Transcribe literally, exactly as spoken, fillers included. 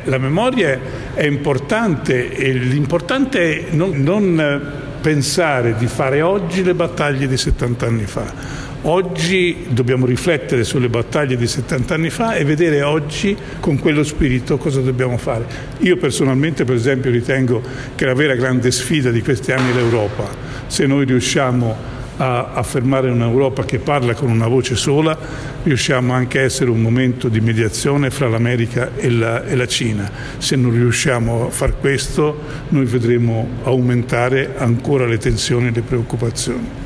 La memoria è importante e l'importante è non, non pensare di fare oggi le battaglie di settanta anni fa. Oggi dobbiamo riflettere sulle battaglie di settanta anni fa e vedere oggi con quello spirito cosa dobbiamo fare. Io personalmente, per esempio, ritengo che la vera grande sfida di questi anni è l'Europa. Se noi riusciamo a affermare un'Europa che parla con una voce sola, riusciamo anche a essere un momento di mediazione fra l'America e la, e la Cina. Se non riusciamo a far questo, noi vedremo aumentare ancora le tensioni e le preoccupazioni.